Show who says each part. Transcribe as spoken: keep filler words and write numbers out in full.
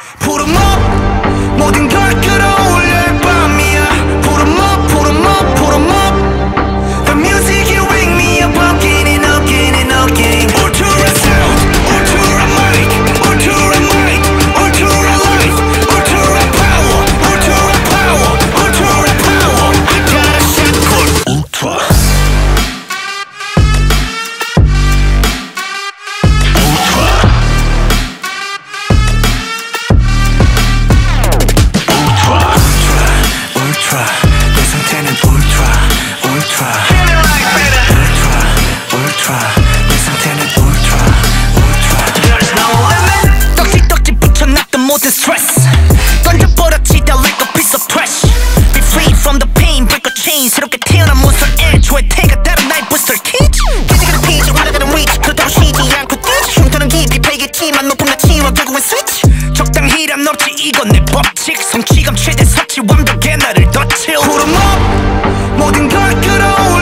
Speaker 1: Put 'em up, 모든 걸 끌어올릴 밤이야. Put 'em up, put 'em up, put 'em up. The music you wake me up again and again and again. Ultra sound, ultra mic, ultra mic, ultra life, ultra power, ultra power, ultra power. I got a shot called Ultra. 모든 스트레스 던져버렸지 다 like a piece of trash. Be free from the pain, break a chain. 새롭게 태어난 몬스터 애초에 태가 다른 나의 booster cage. 깨지가는 피지 올라가는 reach. 그렇다고 쉬지 않고 뛰지. 흉터는 깊이 패겠지만 높은 가치와 결국엔 switch. 적당히란 없지 이건 내 법칙. 성취감 최대 섭취 완벽해 나를 덧칠. Put 'em up 모든 걸 끌어올